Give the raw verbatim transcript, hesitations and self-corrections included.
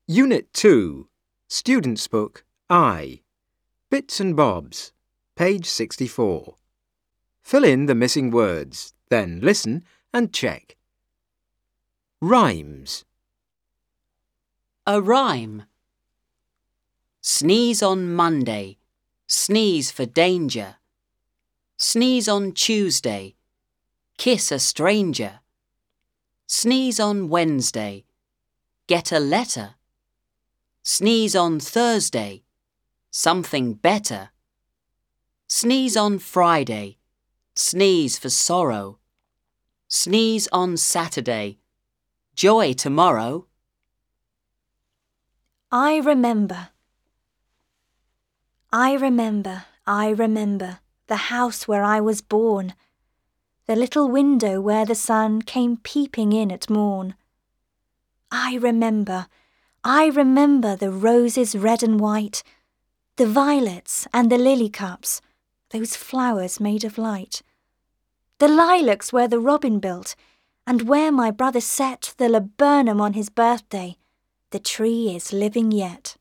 Unit two, Student's Book, I. Bits and Bobs, page sixty-four. Fill in the missing words, then listen and check. Rhymes. A rhyme. Sneeze on Monday, sneeze for danger. Sneeze on Tuesday, kiss a stranger. Sneeze on Wednesday, get a letter. Sneeze on Thursday, something better. Sneeze on Friday, sneeze for sorrow. Sneeze on Saturday, joy tomorrow. I remember. I remember, I remember the house where I was born, the little window where the sun came peeping in at morn. I remember, I remember the roses red and white, the violets and the lily cups, those flowers made of light, the lilacs where the robin built, and where my brother set the laburnum on his birthday. The tree is living yet.